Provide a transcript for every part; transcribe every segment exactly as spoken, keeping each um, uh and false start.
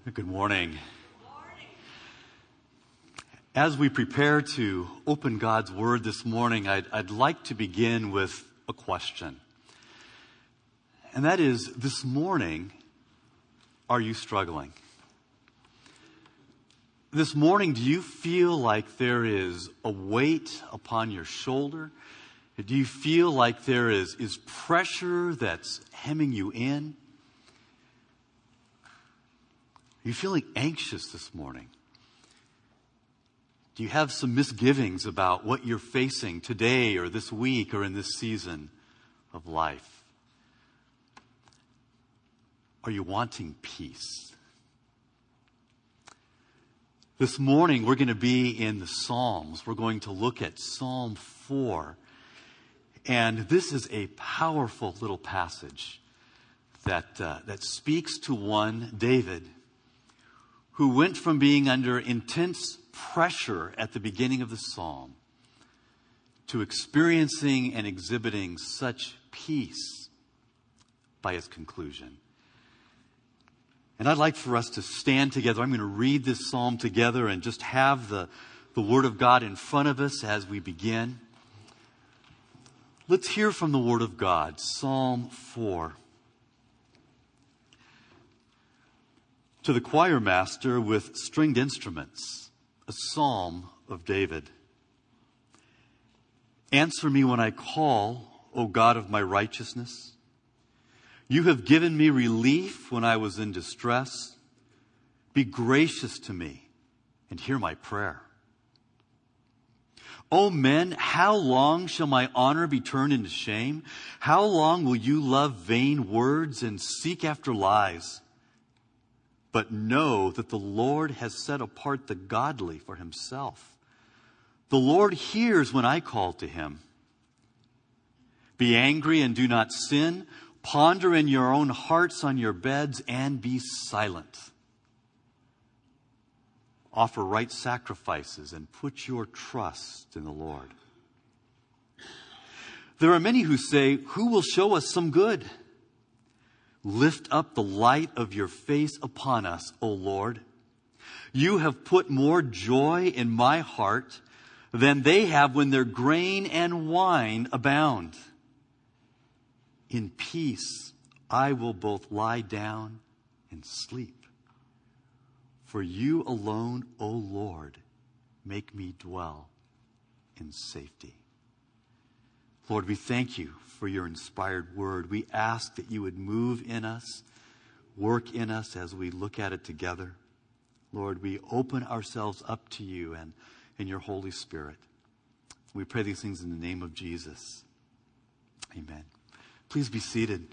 Good morning. As we prepare to open God's Word this morning, I'd, I'd like to begin with a question. And that is, this morning, are you struggling? This morning, do you feel like there is a weight upon your shoulder? Do you feel like there is, is pressure that's hemming you in? Are you feeling anxious this morning? Do you have some misgivings about what you're facing today or this week or in this season of life? Are you wanting peace? This morning we're going to be in the Psalms. We're going to look at Psalm four. And this is a powerful little passage that, uh, that speaks to one, David, who went from being under intense pressure at the beginning of the psalm to experiencing and exhibiting such peace by its conclusion. And I'd like for us to stand together. I'm going to read this psalm together and just have the, the Word of God in front of us as we begin. Let's hear from the Word of God, Psalm four. To the choir master with stringed instruments, a psalm of David. Answer me when I call, O God of my righteousness. You have given me relief when I was in distress. Be gracious to me and hear my prayer. O men, how long shall my honor be turned into shame? How long will you love vain words and seek after lies? But know that the Lord has set apart the godly for himself. The Lord hears when I call to him. Be angry and do not sin. Ponder in your own hearts on your beds and be silent. Offer right sacrifices and put your trust in the Lord. There are many who say, who will show us some good? Lift up the light of your face upon us, O Lord. You have put more joy in my heart than they have when their grain and wine abound. In peace, I will both lie down and sleep. For you alone, O Lord, make me dwell in safety. Lord, we thank you for your inspired word. We ask that you would move in us, work in us as we look at it together. Lord, we open ourselves up to you and, and your Holy Spirit. We pray these things in the name of Jesus. Amen. Please be seated.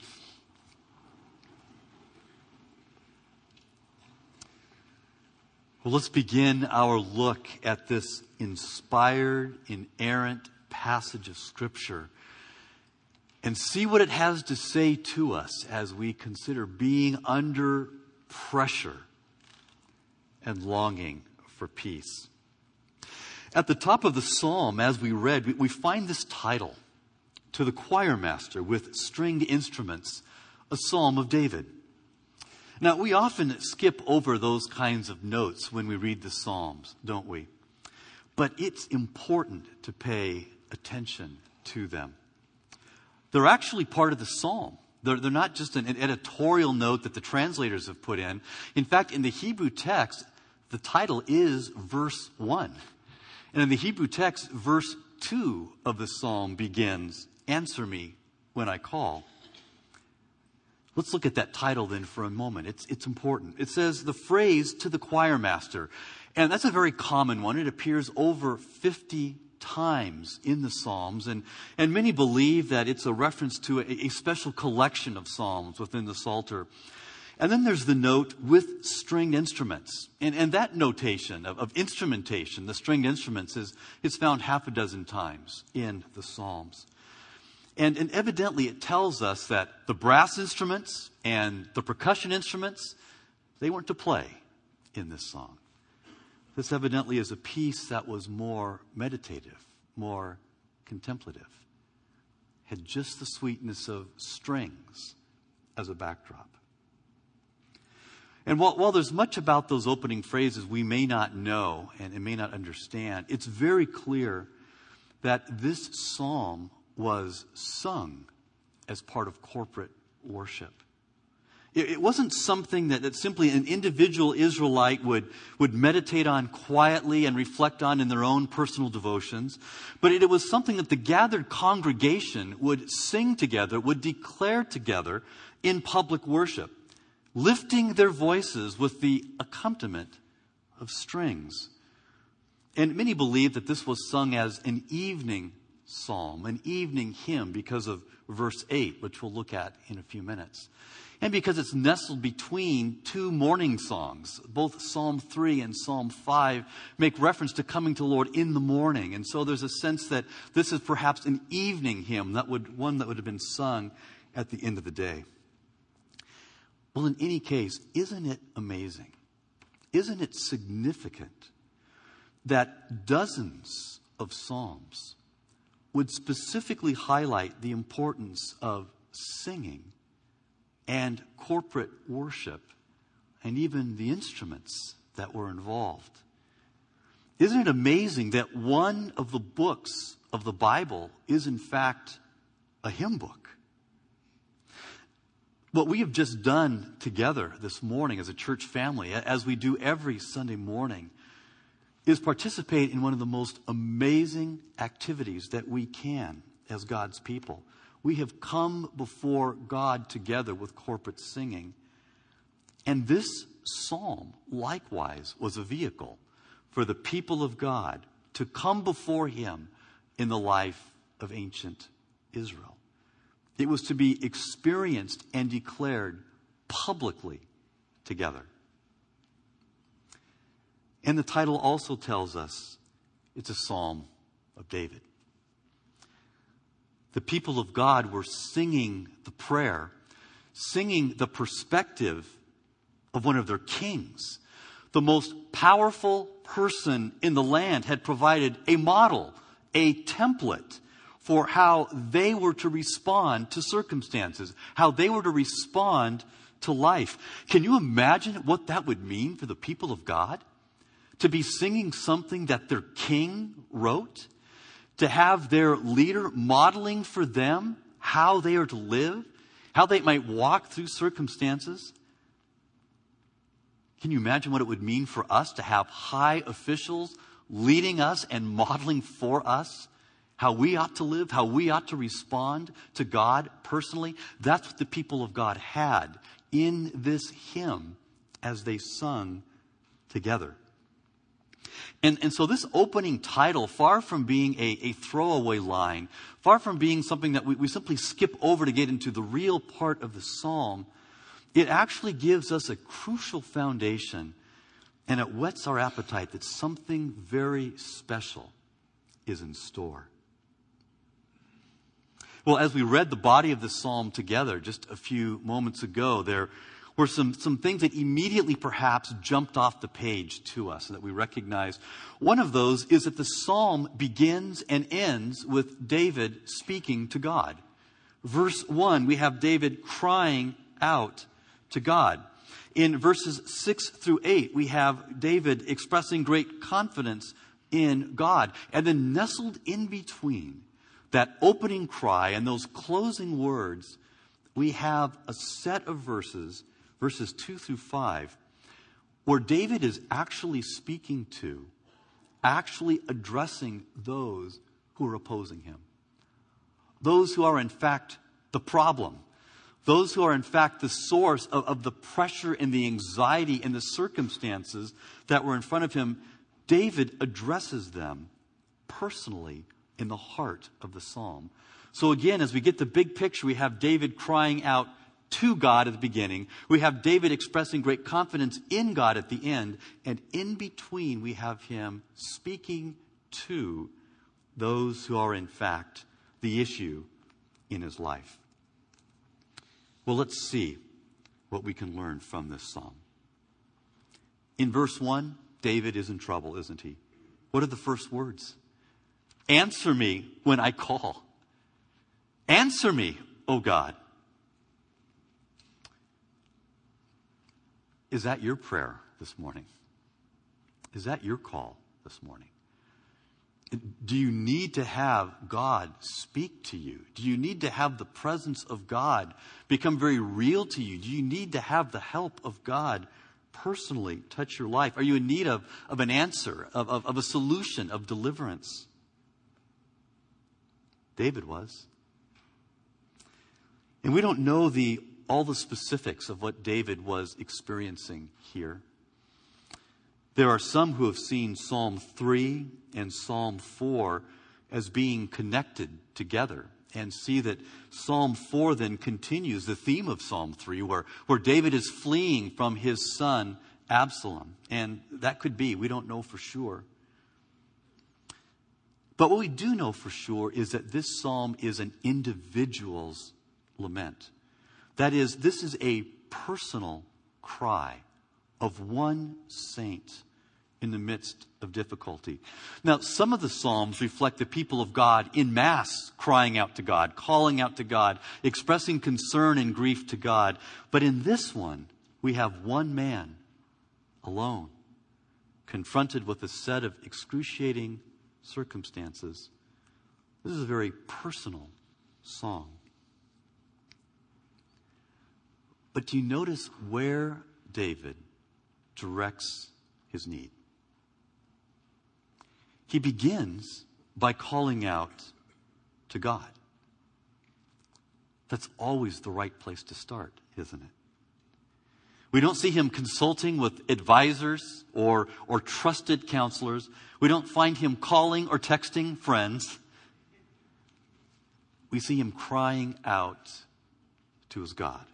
Well, let's begin our look at this inspired, inerrant passage of Scripture and see what it has to say to us as we consider being under pressure and longing for peace. At the top of the psalm, as we read, we find this title, To the choir master with stringed instruments, a psalm of David. Now, we often skip over those kinds of notes when we read the Psalms, don't we? But it's important to pay attention to them. They're actually part of the psalm. They're, they're not just an, an editorial note that the translators have put in. In fact, in the Hebrew text, the title is verse one. And in the Hebrew text, verse two of the psalm begins, Answer me when I call. Let's look at that title then for a moment. It's, it's important. It says the phrase to the choir master. And that's a very common one. It appears over fifty times in the Psalms. And, and many believe that it's a reference to a, a special collection of Psalms within the Psalter. And then there's the note with stringed instruments. And, and that notation of, of instrumentation, the stringed instruments, is, is found half a dozen times in the Psalms. And, and evidently it tells us that the brass instruments and the percussion instruments, they weren't to play in this song. This evidently is a piece that was more meditative, more contemplative. Had just the sweetness of strings as a backdrop. And while, while there's much about those opening phrases we may not know and, and may not understand, it's very clear that this psalm was sung as part of corporate worship. It, it wasn't something that, that simply an individual Israelite would, would meditate on quietly and reflect on in their own personal devotions, but it, it was something that the gathered congregation would sing together, would declare together in public worship, lifting their voices with the accompaniment of strings. And many believe that this was sung as an evening psalm, an evening hymn, because of verse eight, which we'll look at in a few minutes. And because it's nestled between two morning songs. Both Psalm three and Psalm five make reference to coming to the Lord in the morning. And so there's a sense that this is perhaps an evening hymn, that would one that would have been sung at the end of the day. Well, in any case, isn't it amazing? Isn't it significant that dozens of psalms would specifically highlight the importance of singing and corporate worship and even the instruments that were involved? Isn't it amazing that one of the books of the Bible is in fact a hymn book? What we have just done together this morning as a church family, as we do every Sunday morning, is participate in one of the most amazing activities that we can as God's people. We have come before God together with corporate singing. And this psalm, likewise, was a vehicle for the people of God to come before Him in the life of ancient Israel. It was to be experienced and declared publicly together. And the title also tells us it's a psalm of David. The people of God were singing the prayer, singing the perspective of one of their kings. The most powerful person in the land had provided a model, a template for how they were to respond to circumstances, how they were to respond to life. Can you imagine what that would mean for the people of God? To be singing something that their king wrote? To have their leader modeling for them how they are to live? How they might walk through circumstances? Can you imagine what it would mean for us to have high officials leading us and modeling for us how we ought to live, how we ought to respond to God personally? That's what the people of God had in this hymn as they sung together. And, and so this opening title, far from being a, a throwaway line, far from being something that we, we simply skip over to get into the real part of the psalm, it actually gives us a crucial foundation, and it whets our appetite that something very special is in store. Well, as we read the body of the psalm together just a few moments ago, there were some, some things that immediately perhaps jumped off the page to us and that we recognize. One of those is that the psalm begins and ends with David speaking to God. Verse one, we have David crying out to God. In verses six through eight, we have David expressing great confidence in God. And then nestled in between that opening cry and those closing words, we have a set of verses, verses two through five, where David is actually speaking to, actually addressing those who are opposing him. Those who are in fact the problem. Those who are in fact the source of, of the pressure and the anxiety and the circumstances that were in front of him. David addresses them personally in the heart of the psalm. So again, as we get the big picture, we have David crying out to God at the beginning. We have David expressing great confidence in God at the end. And in between, we have him speaking to those who are in fact the issue in his life. Well, let's see what we can learn from this psalm. In verse one, David is in trouble, isn't he? What are the first words? Answer me when I call. Answer me, O God. is that your prayer this morning? Is that your call this morning? Do you need to have God speak to you? Do you need to have the presence of God become very real to you? Do you need to have the help of God personally touch your life? Are you in need of, of an answer, of, of, of a solution, of deliverance? David was. And we don't know the all the specifics of what David was experiencing here. There are some who have seen Psalm three and Psalm four as being connected together and see that Psalm four then continues the theme of Psalm three where, where David is fleeing from his son Absalom. And that could be. We don't know for sure. But what we do know for sure is that this psalm is an individual's lament. That is, this is a personal cry of one saint in the midst of difficulty. Now, some of the Psalms reflect the people of God in mass crying out to God, calling out to God, expressing concern and grief to God. But in this one, we have one man alone, confronted with a set of excruciating circumstances. This is a very personal song. But do you notice where David directs his need? He begins by calling out to God. That's always the right place to start, isn't it? We don't see him consulting with advisors or, or trusted counselors. We don't find him calling or texting friends. We see him crying out to his God.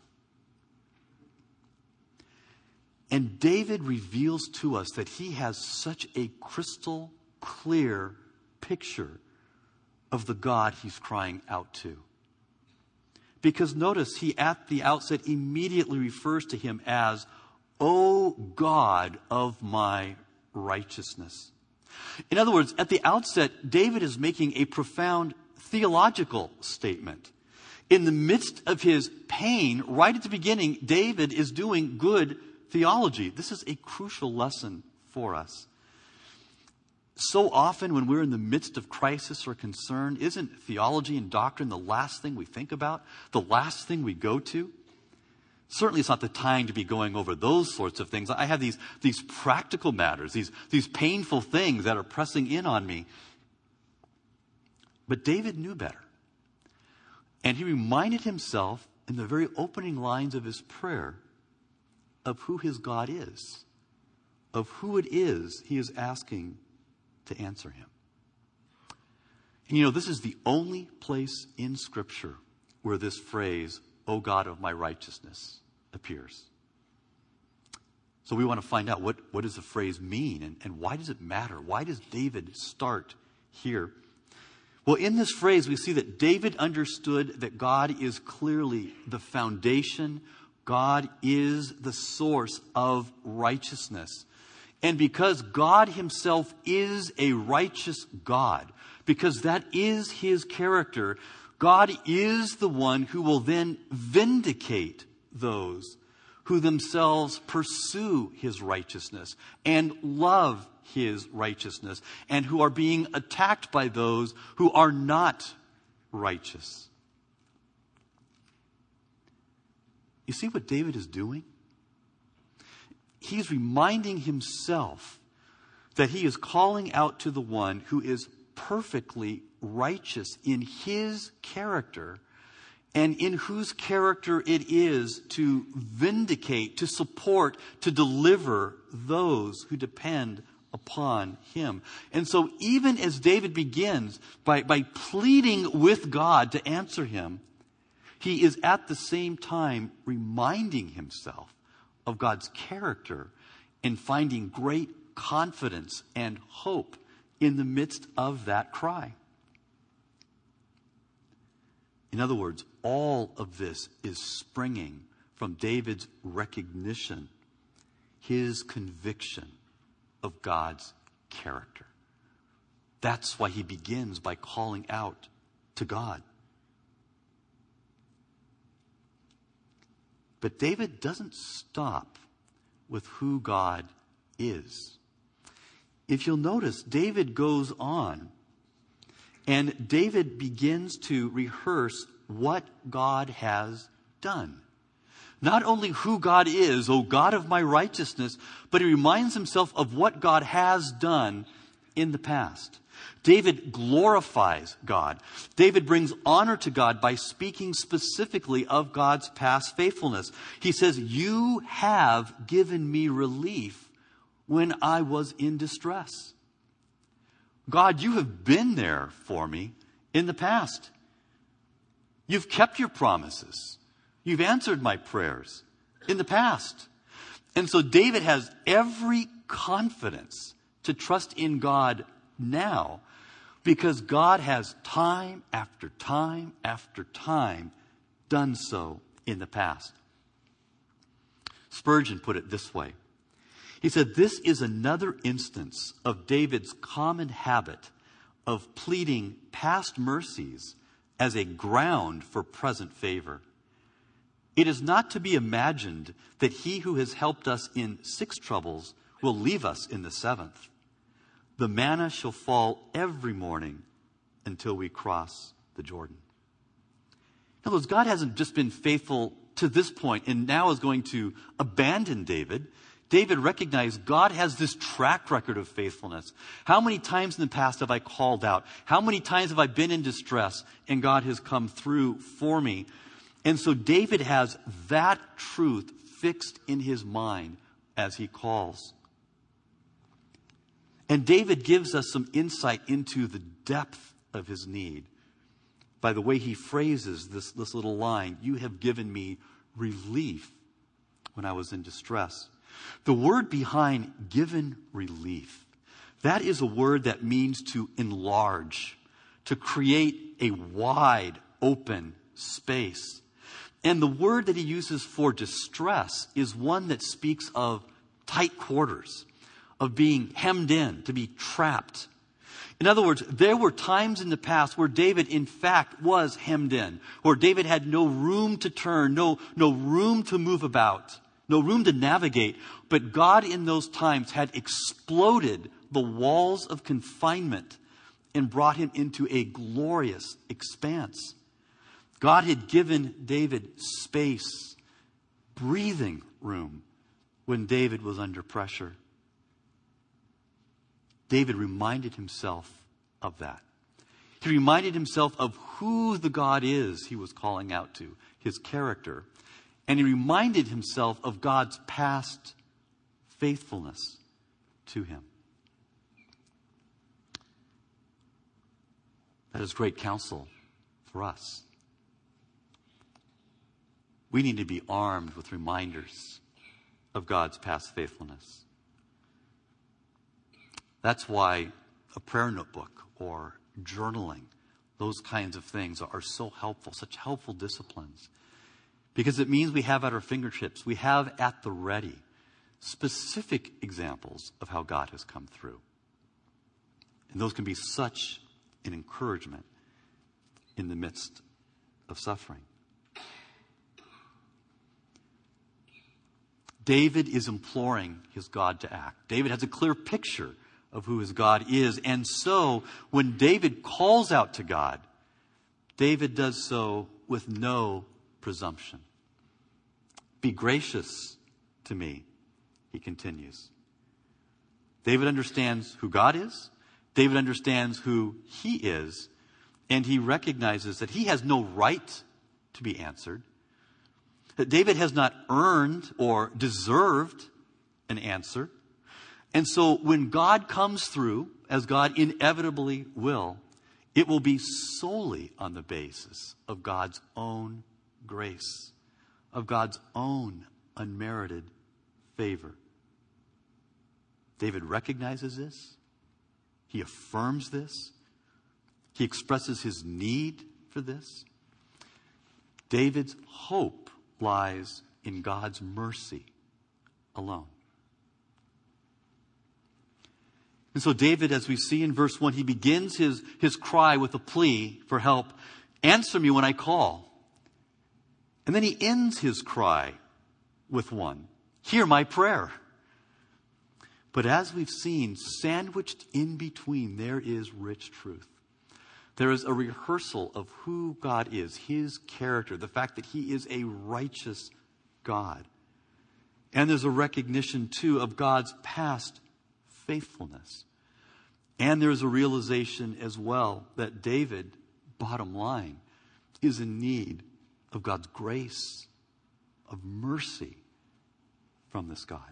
And David reveals to us that he has such a crystal clear picture of the God he's crying out to. Because notice, he at the outset immediately refers to him as, O God of my righteousness. In other words, at the outset, David is making a profound theological statement. In the midst of his pain, right at the beginning, David is doing good theology. This is a crucial lesson for us. So often when we're in the midst of crisis or concern, isn't theology and doctrine the last thing we think about? The last thing we go to? Certainly it's not the time to be going over those sorts of things. I have these, these practical matters, these, these painful things that are pressing in on me. But David knew better. And he reminded himself in the very opening lines of his prayer of who his God is, of who it is he is asking to answer him. And you know, this is the only place in Scripture where this phrase, O God of my righteousness, appears. So we want to find out what, what does the phrase mean and, and why does it matter? Why does David start here? Well, in this phrase, we see that David understood that God is clearly the foundation. God is the source of righteousness. And because God himself is a righteous God, because that is his character, God is the one who will then vindicate those who themselves pursue his righteousness and love his righteousness and who are being attacked by those who are not righteous. You see what David is doing? He's reminding himself that he is calling out to the one who is perfectly righteous in his character and in whose character it is to vindicate, to support, to deliver those who depend upon him. And so even as David begins by, by pleading with God to answer him, he is at the same time reminding himself of God's character and finding great confidence and hope in the midst of that cry. In other words, all of this is springing from David's recognition, his conviction of God's character. That's why he begins by calling out to God. But David doesn't stop with who God is. If you'll notice, David goes on, and David begins to rehearse what God has done. Not only who God is, O God of my righteousness, but he reminds himself of what God has done in the past. David glorifies God. David brings honor to God by speaking specifically of God's past faithfulness. He says, you have given me relief when I was in distress. God, you have been there for me in the past. You've kept your promises. You've answered my prayers in the past. And so David has every confidence to trust in God now, because God has time after time after time done so in the past. Spurgeon put it this way. He said, this is another instance of David's common habit of pleading past mercies as a ground for present favor. It is not to be imagined that he who has helped us in six troubles will leave us in the seventh. The manna shall fall every morning until we cross the Jordan. In other words, God hasn't just been faithful to this point and now is going to abandon David. David recognized God has this track record of faithfulness. How many times in the past have I called out? How many times have I been in distress and God has come through for me? And so David has that truth fixed in his mind as he calls. And David gives us some insight into the depth of his need by the way he phrases this, this little line, you have given me relief when I was in distress. The word behind given relief, that is a word that means to enlarge, to create a wide open space. And the word that he uses for distress is one that speaks of tight quarters, of being hemmed in, to be trapped. In other words, there were times in the past where David, in fact, was hemmed in, where David had no room to turn, no, no room to move about, no room to navigate. But God in those times had exploded the walls of confinement and brought him into a glorious expanse. God had given David space, breathing room when David was under pressure. David reminded himself of that. He reminded himself of who the God is he was calling out to, his character. And he reminded himself of God's past faithfulness to him. That is great counsel for us. We need to be armed with reminders of God's past faithfulness. That's why a prayer notebook or journaling, those kinds of things are so helpful, such helpful disciplines. Because it means we have at our fingertips, we have at the ready specific examples of how God has come through. And those can be such an encouragement in the midst of suffering. David is imploring his God to act. David has a clear picture of who his God is. And so when David calls out to God, David does so with no presumption. Be gracious to me, he continues. David understands who God is. David understands who he is. And he recognizes that he has no right to be answered. That David has not earned or deserved an answer. And so when God comes through, as God inevitably will, it will be solely on the basis of God's own grace, of God's own unmerited favor. David recognizes this. He affirms this. He expresses his need for this. David's hope lies in God's mercy alone. And so David, as we see in verse one, he begins his, his cry with a plea for help. Answer me when I call. And then he ends his cry with one. Hear my prayer. But as we've seen, sandwiched in between, there is rich truth. There is a rehearsal of who God is, his character, the fact that he is a righteous God. And there's a recognition, too, of God's past faithfulness. And there's a realization as well that David, bottom line, is in need of God's grace, of mercy from this God.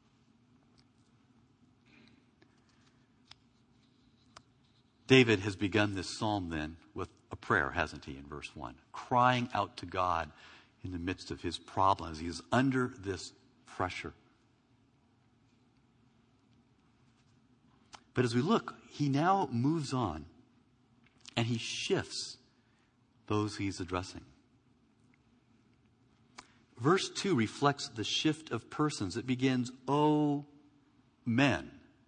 David has begun this psalm then with a prayer, hasn't he, in verse one? Crying out to God in the midst of his problems. He is under this pressure. But as we look, he now moves on and he shifts those he's addressing. Verse two reflects the shift of persons. It begins, O men.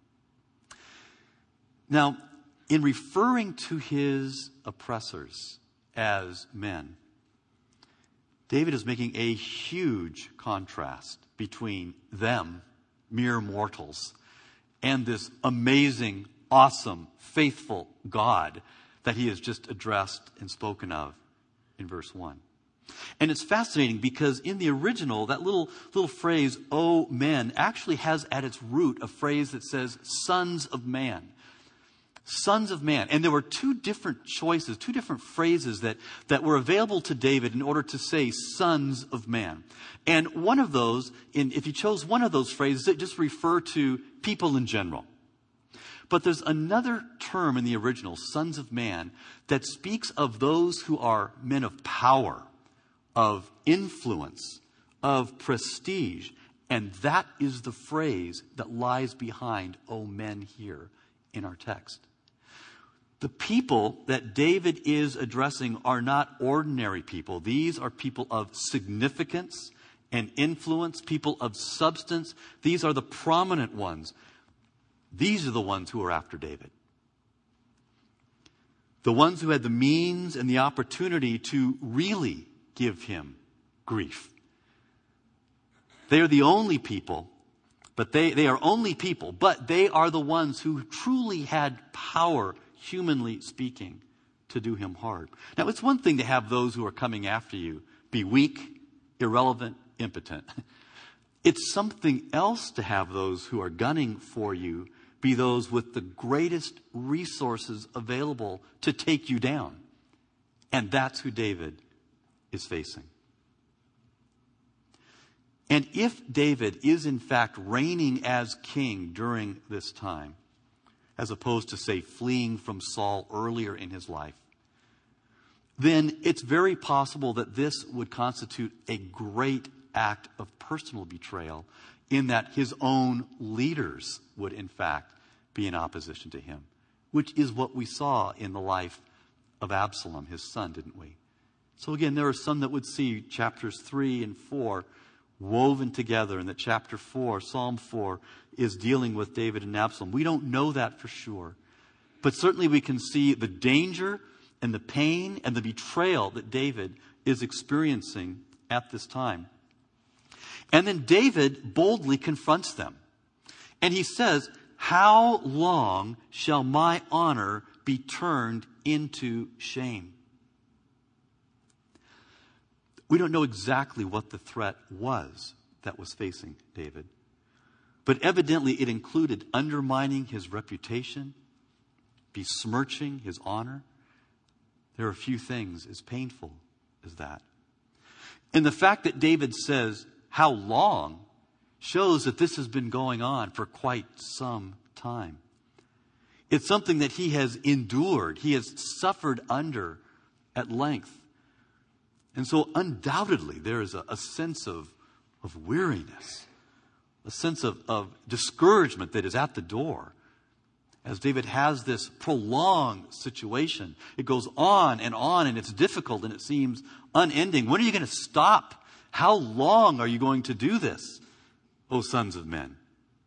Now, in referring to his oppressors as men, David is making a huge contrast between them, mere mortals, and this amazing, awesome, faithful God that he has just addressed and spoken of in verse one. And it's fascinating because in the original, that little, little phrase, O men, actually has at its root a phrase that says, sons of man. Sons of man. And there were two different choices, two different phrases that, that were available to David in order to say sons of man. And one of those, in, if he chose one of those phrases, it just referred to people in general. But there's another term in the original, sons of man, that speaks of those who are men of power, of influence, of prestige. And that is the phrase that lies behind, O men, here in our text. The people that David is addressing are not ordinary people. These are people of significance and influence, people of substance. These are the prominent ones. These are the ones who are after David. The ones who had the means and the opportunity to really give him grief. They are the only people, but they, they are only people, but they are the ones who truly had power, humanly speaking, to do him harm. Now, it's one thing to have those who are coming after you be weak, irrelevant, impotent. It's something else to have those who are gunning for you be those with the greatest resources available to take you down. And that's who David is facing. And if David is in fact reigning as king during this time, as opposed to, say, fleeing from Saul earlier in his life, then it's very possible that this would constitute a great act of personal betrayal, in that his own leaders would in fact be in opposition to him, which is what we saw in the life of Absalom, his son, didn't we? So again, there are some that would see chapters three and four woven together, and that chapter four, Psalm four, is dealing with David and Absalom. We don't know that for sure. But certainly we can see the danger and the pain and the betrayal that David is experiencing at this time. And then David boldly confronts them. And he says, how long shall my honor be turned into shame? We don't know exactly what the threat was that was facing David. But evidently it included undermining his reputation, besmirching his honor. There are few things as painful as that. And the fact that David says, how long, shows that this has been going on for quite some time. It's something that he has endured. He has suffered under at length. And so undoubtedly there is a, a sense of, of weariness, a sense of, of discouragement that is at the door. As David has this prolonged situation, it goes on and on, and it's difficult and it seems unending. When are you going to stop? How long are you going to do this, O sons of men?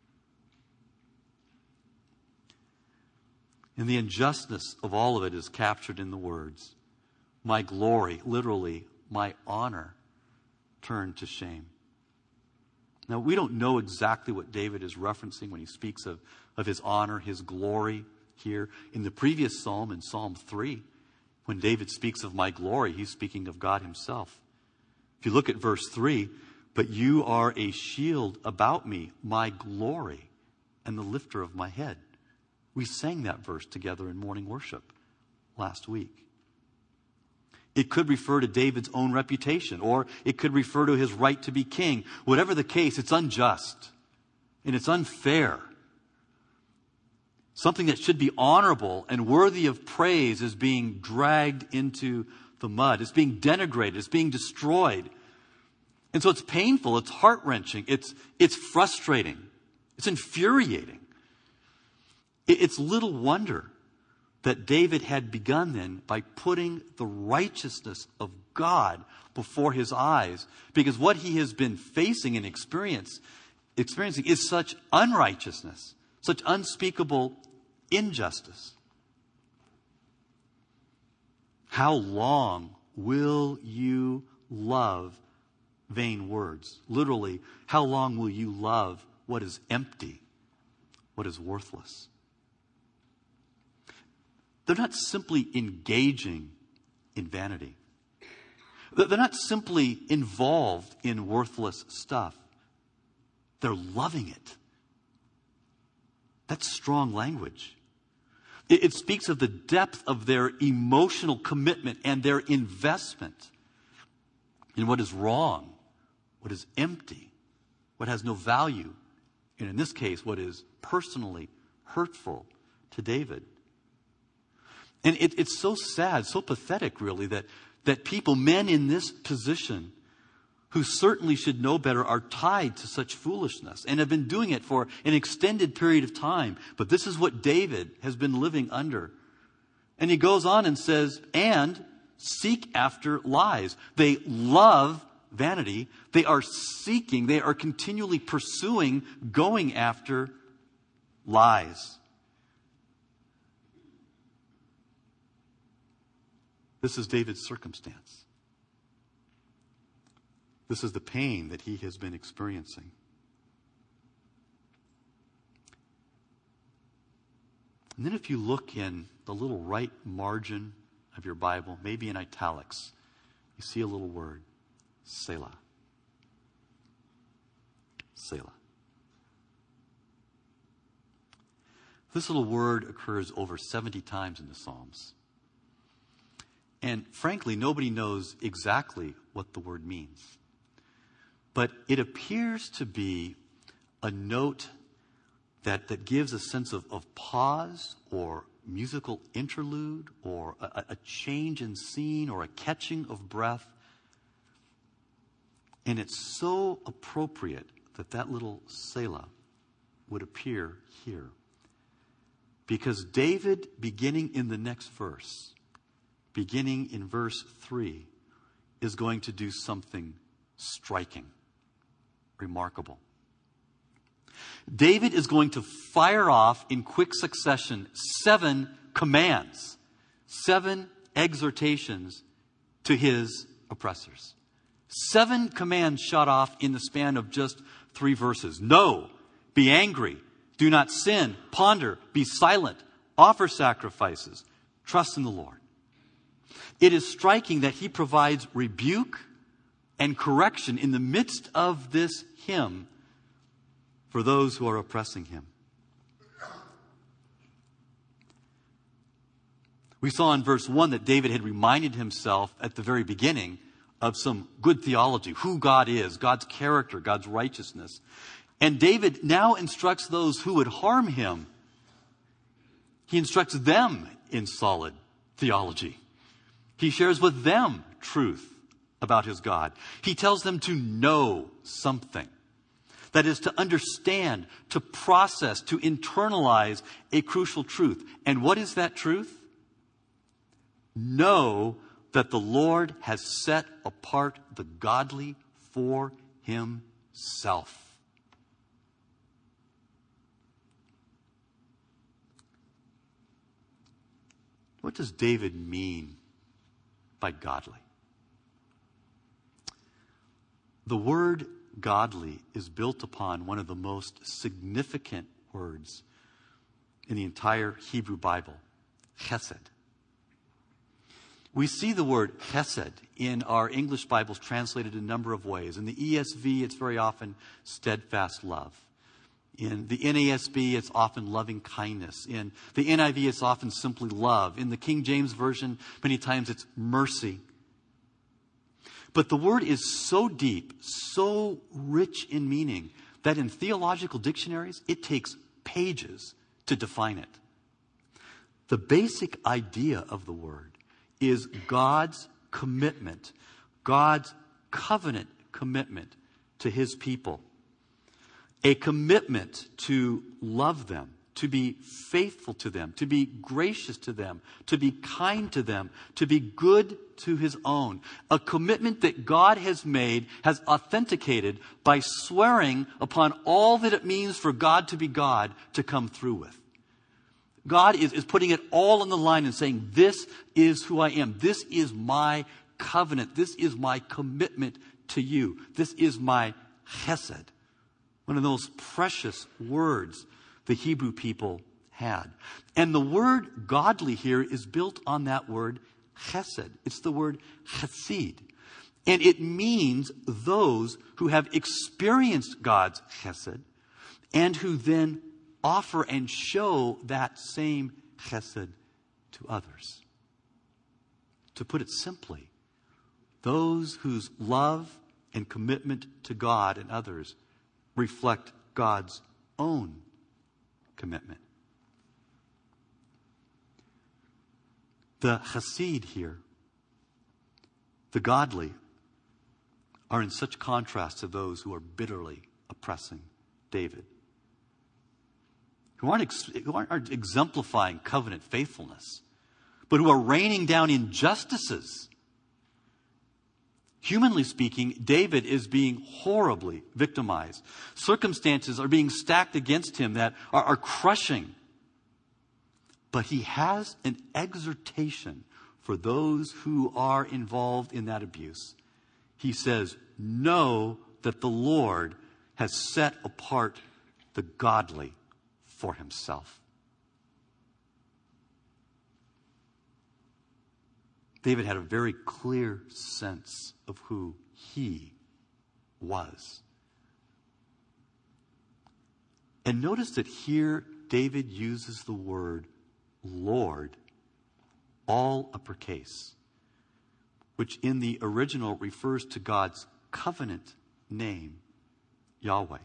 And the injustice of all of it is captured in the words, my glory, literally, my honor, turned to shame. Now, we don't know exactly what David is referencing when he speaks of, of his honor, his glory here. In the previous psalm, in Psalm three, when David speaks of my glory, he's speaking of God himself. If you look at verse three, but you are a shield about me, my glory, and the lifter of my head. We sang that verse together in morning worship last week. It could refer to David's own reputation, or it could refer to his right to be king. Whatever the case, it's unjust and it's unfair. Something that should be honorable and worthy of praise is being dragged into the mud. It's being denigrated. It's being destroyed. And so it's painful. It's heart-wrenching. It's, it's frustrating. It's infuriating. It, it's little wonder that David had begun then by putting the righteousness of God before his eyes, because what he has been facing and experience, experiencing is such unrighteousness, such unspeakable injustice. How long will you love vain words? Literally, how long will you love what is empty, what is worthless? They're not simply engaging in vanity. They're not simply involved in worthless stuff. They're loving it. That's strong language. It, it speaks of the depth of their emotional commitment and their investment in what is wrong, what is empty, what has no value, and in this case, what is personally hurtful to David. And it, it's so sad, so pathetic, really, that, that people, men in this position, who certainly should know better, are tied to such foolishness and have been doing it for an extended period of time. But this is what David has been living under. And he goes on and says, and seek after lies. They love vanity. They are seeking, they are continually pursuing, going after lies. This is David's circumstance. This is the pain that he has been experiencing. And then if you look in the little right margin of your Bible, maybe in italics, you see a little word, Selah. Selah. This little word occurs over seventy times in the Psalms. And frankly, nobody knows exactly what the word means. But it appears to be a note that, that gives a sense of, of pause or musical interlude or a, a change in scene or a catching of breath. And it's so appropriate that that little Selah would appear here. Because David, beginning in the next verse, beginning in verse three, is going to do something striking, remarkable. David is going to fire off in quick succession seven commands, seven exhortations to his oppressors. Seven commands shot off in the span of just three verses. Know, be angry, do not sin, ponder, be silent, offer sacrifices, trust in the Lord. It is striking that he provides rebuke and correction in the midst of this hymn for those who are oppressing him. We saw in verse one that David had reminded himself at the very beginning of some good theology, who God is, God's character, God's righteousness. And David now instructs those who would harm him. He instructs them in solid theology. He shares with them truth about his God. He tells them to know something. That is, to understand, to process, to internalize a crucial truth. And what is that truth? Know that the Lord has set apart the godly for himself. What does David mean by godly? The word godly is built upon one of the most significant words in the entire Hebrew Bible, chesed. We see the word chesed in our English Bibles translated a number of ways. In the E S V, it's very often steadfast love. In the N A S B, it's often loving kindness. In the N I V, it's often simply love. In the King James Version, many times it's mercy. But the word is so deep, so rich in meaning, that in theological dictionaries, it takes pages to define it. The basic idea of the word is God's commitment, God's covenant commitment to his people. A commitment to love them, to be faithful to them, to be gracious to them, to be kind to them, to be good to his own. A commitment that God has made, has authenticated by swearing upon all that it means for God to be God to come through with. God is, is putting it all on the line and saying, this is who I am. This is my covenant. This is my commitment to you. This is my chesed. One of those precious words the Hebrew people had. And the word godly here is built on that word chesed. It's the word chesed. And it means those who have experienced God's chesed and who then offer and show that same chesed to others. To put it simply, those whose love and commitment to God and others reflect God's own commitment. The chesed here, the godly, are in such contrast to those who are bitterly oppressing David, who aren't, ex- who aren't, aren't exemplifying covenant faithfulness, but who are raining down injustices. Humanly speaking, David is being horribly victimized. Circumstances are being stacked against him that are, are crushing. But he has an exhortation for those who are involved in that abuse. He says, know that the Lord has set apart the godly for himself. David had a very clear sense of who he was. And notice that here David uses the word Lord, all uppercase, which in the original refers to God's covenant name, Yahweh.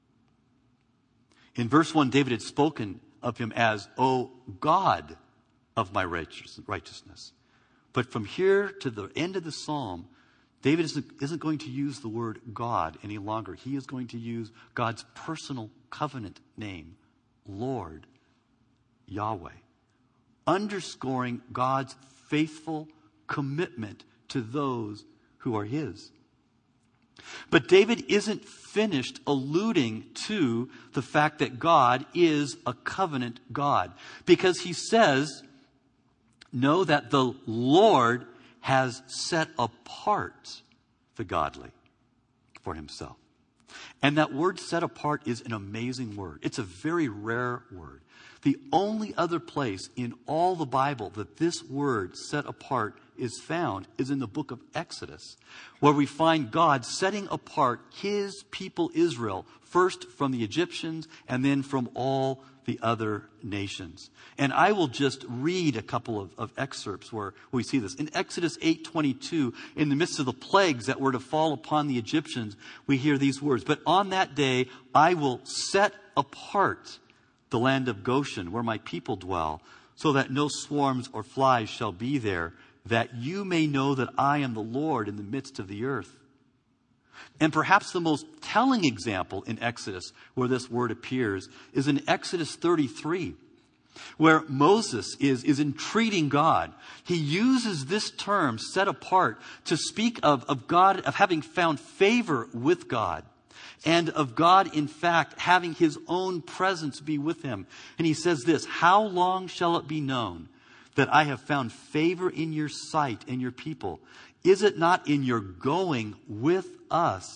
In verse one, David had spoken of him as, O God of my righteousness. But from here to the end of the psalm, David isn't, isn't going to use the word God any longer. He is going to use God's personal covenant name, Lord, Yahweh, underscoring God's faithful commitment to those who are his. But David isn't finished alluding to the fact that God is a covenant God, because he says, know that the Lord has set apart the godly for himself. And that word set apart is an amazing word. It's a very rare word. The only other place in all the Bible that this word set apart is found is in the book of Exodus, where we find God setting apart his people Israel, first from the Egyptians and then from all the other nations. And I will just read a couple of, of excerpts where we see this. In Exodus eight twenty-two, in the midst of the plagues that were to fall upon the Egyptians, we hear these words, but on that day I will set apart the land of Goshen, where my people dwell, so that no swarms or flies shall be there, that you may know that I am the Lord in the midst of the earth. And perhaps the most telling example in Exodus where this word appears is in Exodus thirty-three, where Moses is, is entreating God. He uses this term, set apart, to speak of, of God, of having found favor with God, and of God, in fact, having his own presence be with him. And he says this, how long shall it be known that I have found favor in your sight and your people? Is it not in your going with us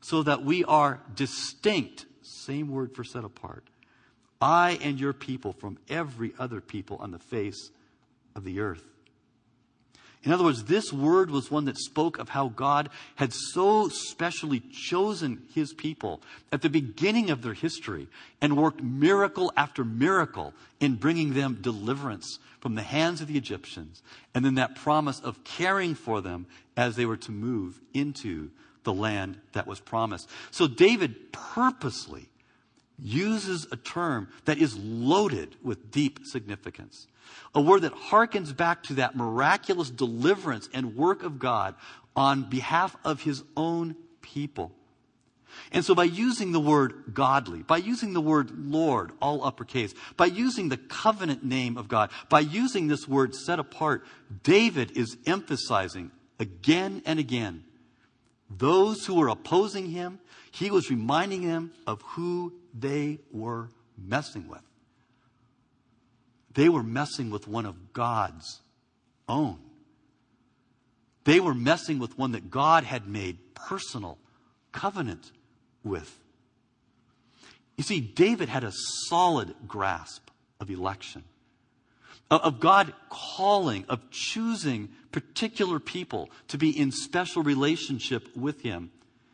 so that we are distinct, same word for set apart, I and your people from every other people on the face of the earth. In other words, this word was one that spoke of how God had so specially chosen his people at the beginning of their history and worked miracle after miracle in bringing them deliverance from the hands of the Egyptians, and then that promise of caring for them as they were to move into the land that was promised. So David purposely uses a term that is loaded with deep significance. A word that harkens back to that miraculous deliverance and work of God on behalf of his own people. And so by using the word godly, by using the word Lord, all uppercase, by using the covenant name of God, by using this word set apart, David is emphasizing again and again those who were opposing him. He was reminding them of who they were messing with. They were messing with one of God's own. They were messing with one that God had made personal covenant with. You see, David had a solid grasp of election, of God calling, of choosing particular people to be in special relationship with him,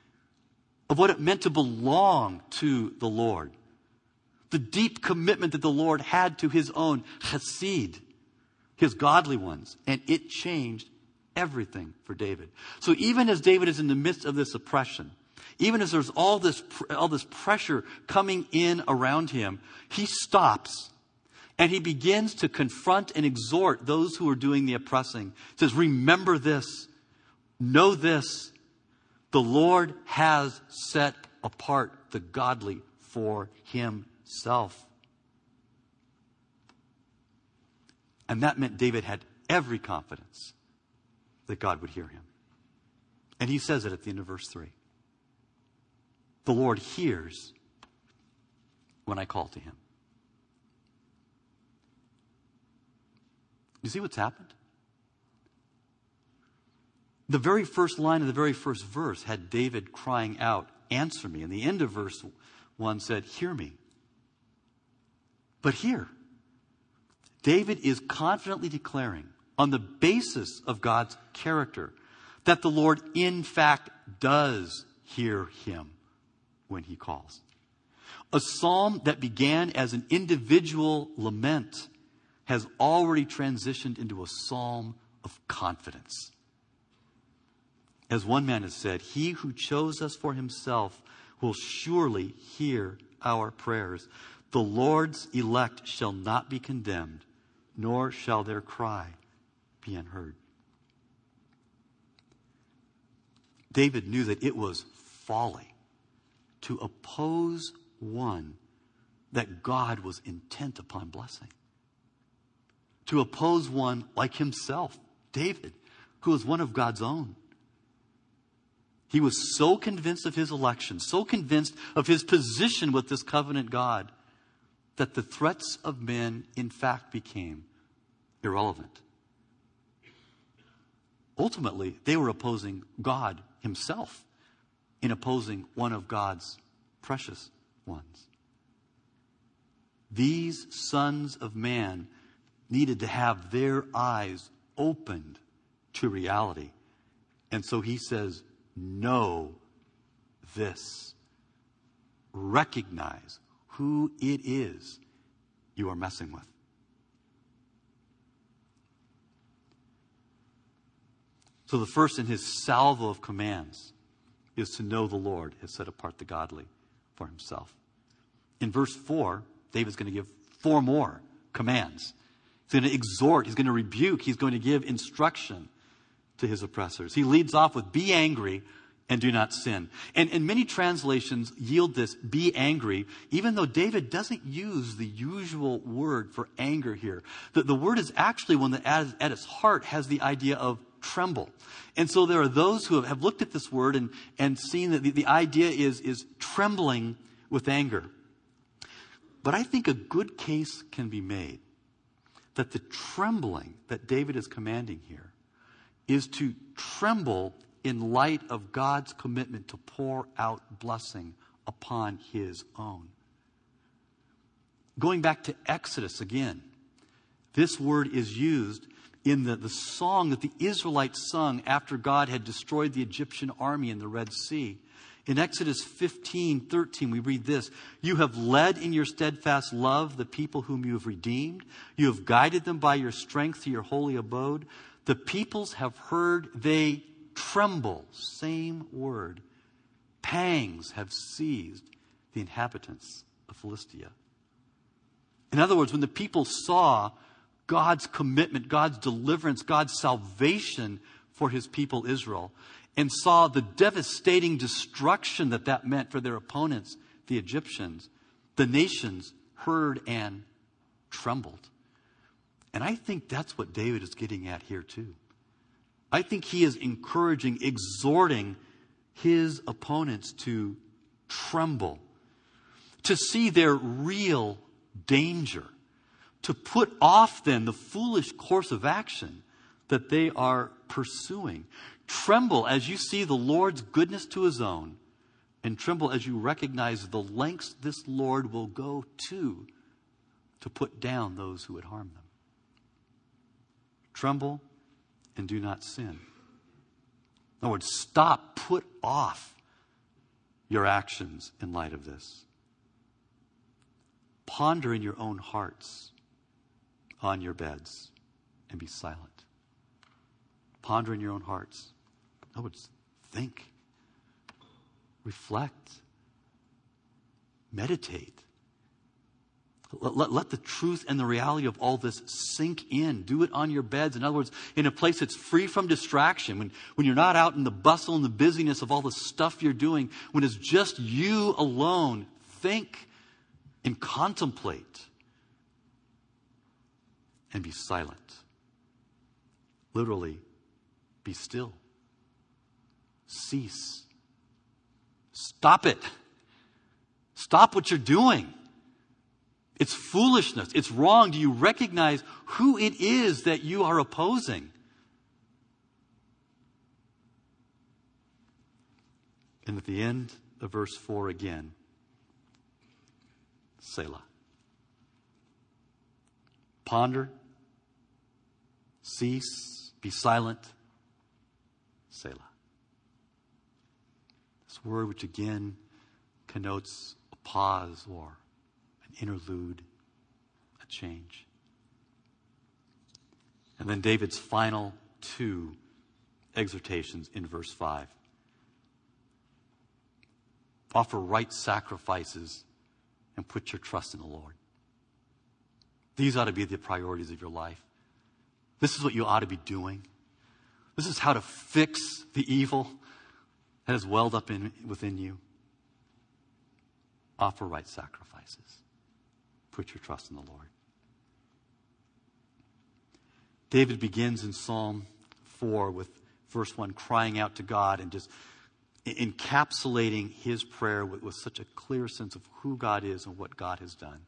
of what it meant to belong to the Lord. The deep commitment that the Lord had to his own chesed, his godly ones. And it changed everything for David. So even as David is in the midst of this oppression, even as there's all this, all this pressure coming in around him, he stops and he begins to confront and exhort those who are doing the oppressing. He says, remember this, know this, the Lord has set apart the godly for himself. And that meant David had every confidence that God would hear him. And he says it at the end of verse three. The Lord hears when I call to him. You see what's happened? The very first line of the very first verse had David crying out, answer me. And the end of verse one said, hear me. But here, David is confidently declaring, on the basis of God's character, that the Lord in fact does hear him when he calls. A psalm that began as an individual lament has already transitioned into a psalm of confidence. As one man has said, he who chose us for himself will surely hear our prayers. The Lord's elect shall not be condemned, nor shall their cry be unheard. David knew that it was folly to oppose one that God was intent upon blessing. To oppose one like himself, David, who was one of God's own. He was so convinced of his election, so convinced of his position with this covenant God, that the threats of men, in fact, became irrelevant. Ultimately, they were opposing God himself in opposing one of God's precious ones. These sons of man needed to have their eyes opened to reality. And so he says, know this. Recognize who it is you are messing with. So the first in his salvo of commands is to know the Lord has set apart the godly for himself. In verse four, David's going to give four more commands. He's going to exhort, he's going to rebuke, he's going to give instruction to his oppressors. He leads off with, be angry and do not sin. And, and many translations yield this, be angry, even though David doesn't use the usual word for anger here. The, the word is actually one that at, at its heart has the idea of tremble. And so there are those who have, have looked at this word and, and seen that the, the idea is, is trembling with anger. But I think a good case can be made that the trembling that David is commanding here is to tremble in light of God's commitment to pour out blessing upon his own. Going back to Exodus again, this word is used in the, the song that the Israelites sung after God had destroyed the Egyptian army in the Red Sea. In Exodus fifteen thirteen, we read this: "You have led in your steadfast love the people whom you have redeemed. You have guided them by your strength to your holy abode. The peoples have heard, they tremble." Same word. "Pangs have seized the inhabitants of Philistia." In other words, when the people saw God's commitment, God's deliverance, God's salvation for his people Israel, and saw the devastating destruction that that meant for their opponents, the Egyptians, the nations heard and trembled. And I think that's what David is getting at here too. I think he is encouraging, exhorting his opponents to tremble, to see their real danger, to put off then the foolish course of action that they are pursuing. Tremble as you see the Lord's goodness to his own, and tremble as you recognize the lengths this Lord will go to to put down those who would harm them. Tremble and do not sin. In other words, stop, put off your actions in light of this. Ponder in your own hearts on your beds and be silent. Ponder in your own hearts. In other words, think, reflect, meditate. Let, let, let the truth and the reality of all this sink in. Do it on your beds. In other words, in a place that's free from distraction. When, when you're not out in the bustle and the busyness of all the stuff you're doing. When it's just you alone. Think and contemplate. And be silent. Literally, be still. Cease. Stop it. Stop what you're doing. It's foolishness. It's wrong. Do you recognize who it is that you are opposing? And at the end of verse four again, Selah. Ponder, cease, be silent, Selah. This word which again connotes a pause or an interlude, a change. And then David's final two exhortations in verse five. Offer right sacrifices and put your trust in the Lord. These ought to be the priorities of your life. This is what you ought to be doing. This is how to fix the evil that has welled up in, within you. Offer right sacrifices. Put your trust in the Lord. David begins in Psalm four with verse one, crying out to God and just encapsulating his prayer with, with such a clear sense of who God is and what God has done.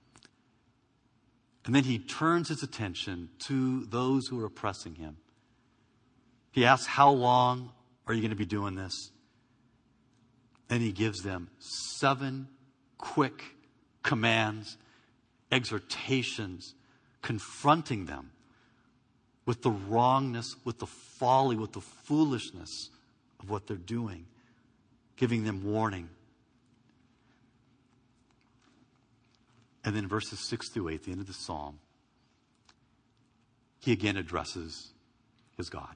And then he turns his attention to those who are oppressing him. He asks, how long are you going to be doing this? And he gives them seven quick commands, exhortations, confronting them with the wrongness, with the folly, with the foolishness of what they're doing, giving them warning. And then verses six through eight, the end of the psalm, he again addresses his God.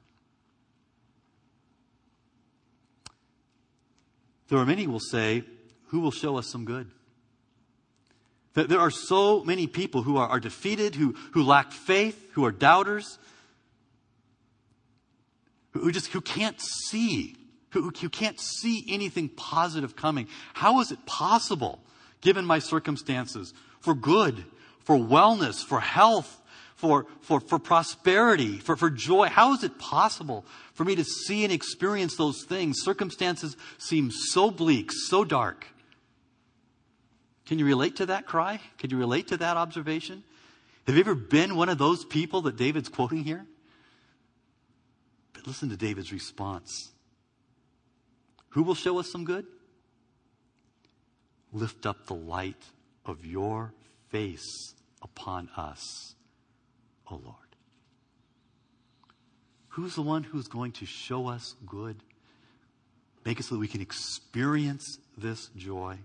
There are many who will say, who will show us some good? There are so many people who are, are defeated, who, who lack faith, who are doubters, who just who can't see, who, who can't see anything positive coming. How is it possible, given my circumstances, for good, for wellness, for health, for, for, for prosperity, for, for joy? How is it possible for me to see and experience those things? Circumstances seem so bleak, so dark. Can you relate to that cry? Can you relate to that observation? Have you ever been one of those people that David's quoting here? But listen to David's response Who will show us some good? Lift up the light of your face upon us, O Lord. Who's the one who's going to show us good? Make it so that we can experience this joy.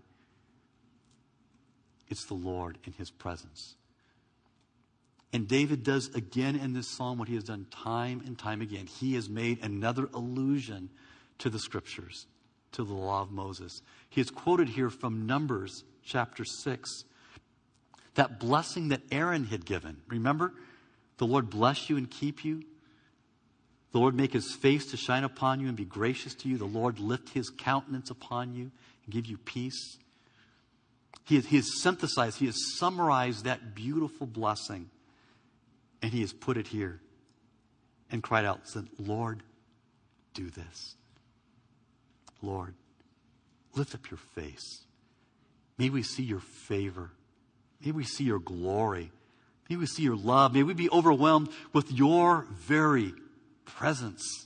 It's the Lord in his presence. And David does again in this psalm what he has done time and time again. He has made another allusion to the scriptures, to the law of Moses. He is quoted here from Numbers chapter six. That blessing that Aaron had given. Remember? The Lord bless you and keep you. The Lord make his face to shine upon you and be gracious to you. The Lord lift his countenance upon you and give you peace. He has, he has synthesized, he has summarized that beautiful blessing. And he has put it here and cried out, said, Lord, do this. Lord, lift up your face. May we see your favor. May we see your glory. May we see your love. May we be overwhelmed with your very presence.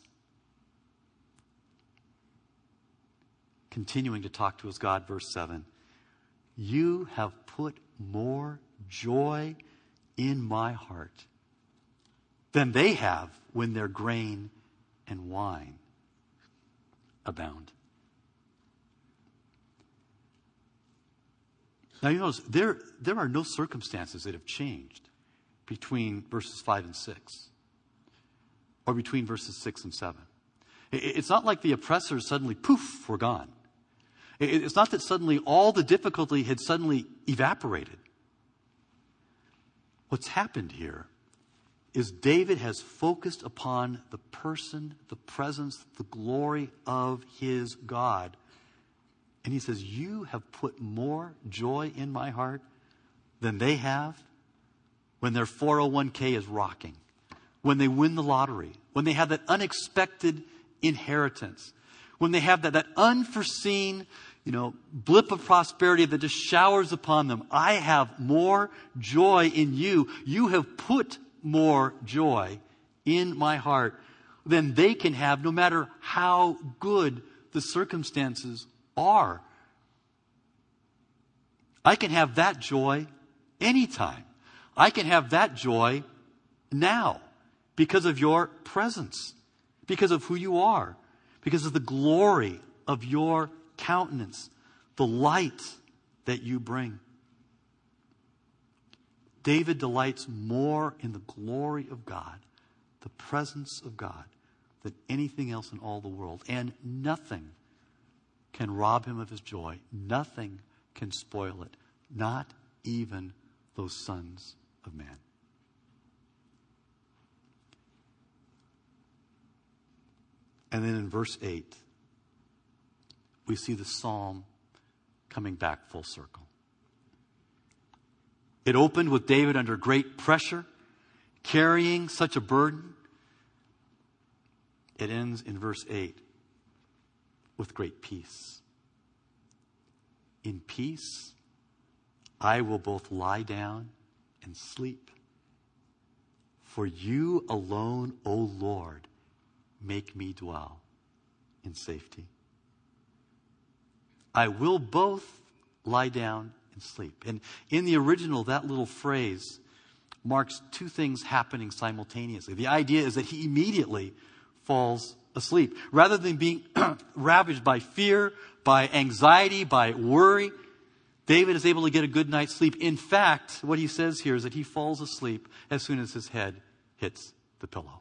Continuing to talk to his God, verse seven. You have put more joy in my heart than they have when their grain and wine abound. Now you notice, there, there are no circumstances that have changed between verses five and six. Or between verses six and seven. It's not like the oppressors suddenly, poof, were gone. It's not that suddenly all the difficulty had suddenly evaporated. What's happened here is David has focused upon the person, the presence, the glory of his God. And he says, you have put more joy in my heart than they have when their four oh one k is rocking, when they win the lottery, when they have that unexpected inheritance, when they have that, that unforeseen, you know, blip of prosperity that just showers upon them. I have more joy in you. You have put more joy in my heart than they can have, no matter how good the circumstances are. I can have that joy anytime. I can have that joy now because of your presence, because of who you are, because of the glory of your countenance, the light that you bring. David delights more in the glory of God, the presence of God, than anything else in all the world. And nothing can rob him of his joy. Nothing can spoil it. Not even those sons of man. And then in verse eight, we see the psalm coming back full circle. It opened with David under great pressure, carrying such a burden. It ends in verse eight with great peace. In peace, I will both lie down and sleep. For you alone, O Lord, make me dwell in safety. I will both lie down and sleep. And in the original, that little phrase marks two things happening simultaneously. The idea is that he immediately falls asleep. Rather than being ravaged by fear, by anxiety, by worry, David is able to get a good night's sleep. In fact, what he says here is that he falls asleep as soon as his head hits the pillow.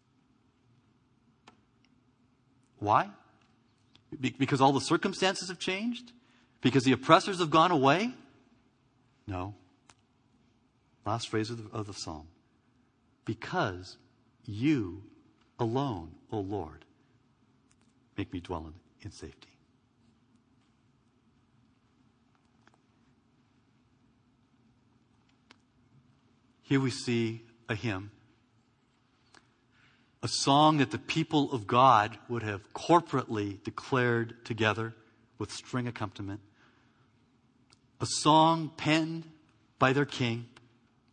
Why? Be- because all the circumstances have changed? Because the oppressors have gone away? No. Last phrase of the, of the psalm. Because you alone, O Lord, make me dwell in, in safety. Here we see a hymn, a song that the people of God would have corporately declared together with string accompaniment, a song penned by their king,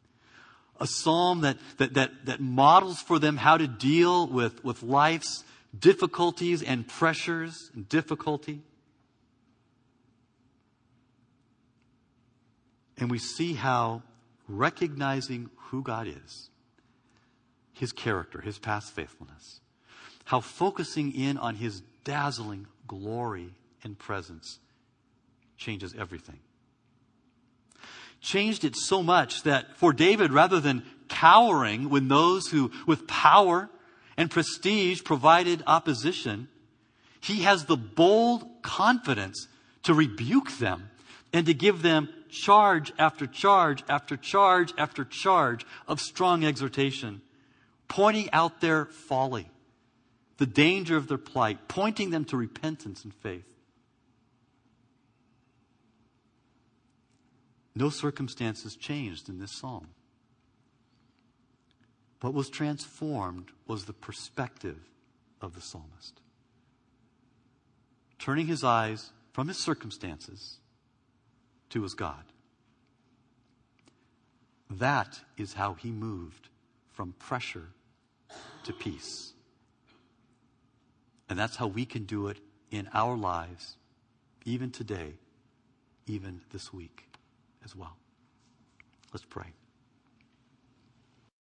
a psalm that, that, that, that models for them how to deal with, with life's difficulties and pressures and difficulty. And we see how recognizing who God is, his character, his past faithfulness, how focusing in on his dazzling glory and presence changes everything. Changed it so much that for David, rather than cowering when those who with power and prestige provided opposition, he has the bold confidence to rebuke them and to give them charge after charge after charge after charge of strong exhortation, pointing out their folly, the danger of their plight, pointing them to repentance and faith. No circumstances changed in this psalm. What was transformed was the perspective of the psalmist. Turning his eyes from his circumstances to his God. That is how he moved from pressure to peace. And that's how we can do it in our lives, even today, even this week as well. Let's pray.